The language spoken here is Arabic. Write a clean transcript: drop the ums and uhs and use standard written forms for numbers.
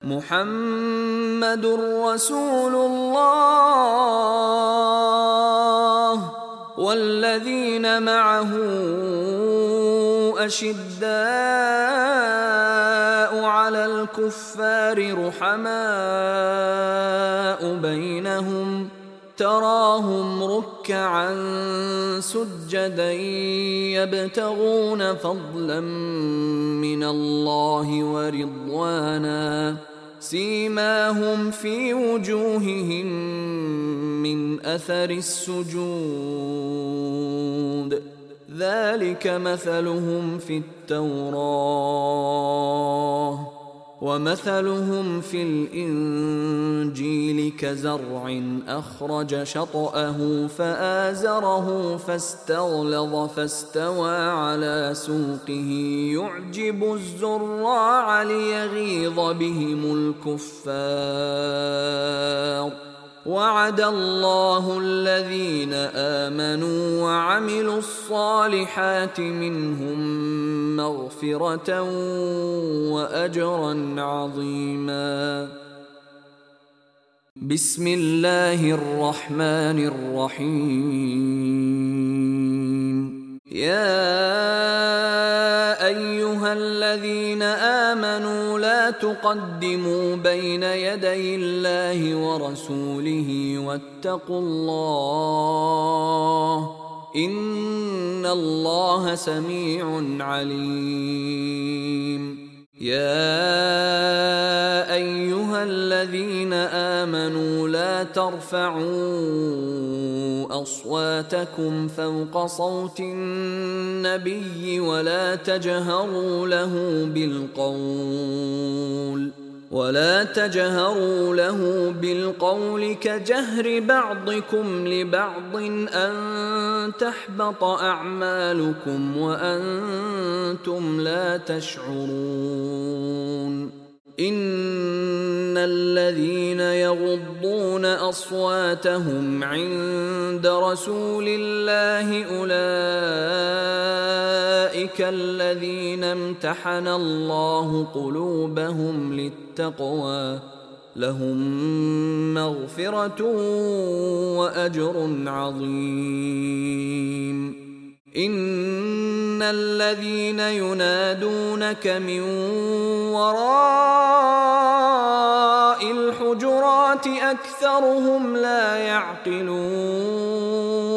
محمد رسول الله والذين معه أشداء على الكفار رحماء بينهم تراهم ركعا سجدا يبتغون فضلا من الله ورضوانا سيماهم في وجوههم من أثر السجود ذلك مثلهم في التوراة ومثلهم في الإنجيل كزرع أخرج شطأه فآزره فاستغلظ فاستوى على سوقه يعجب الزراع ليغيظ بهم الكفار وعد الله الذين آمنوا وعملوا الصالحات منهم مغفرة وأجرا عظيما. بسم الله الرحمن الرحيم. يا أيها الذين آمنوا لا تقدموا بين يدي الله ورسوله واتقوا الله إن الله سميع عليم. يا أيها الذين آمنوا لا ترفعوا أصواتكم فوق صوت النبي ولا تجهروا له بالقول كجهر بعضكم لبعض أن تحبط أعمالكم وأنتم لا تشعرون. إن الذين يغضون أصواتهم عند رسول الله أولئك الذين امتحن الله قلوبهم للتقوى لهم مغفرة وأجر عظيم. إن الذين ينادونك من وراء الحجرات أكثرهم لا يعقلون.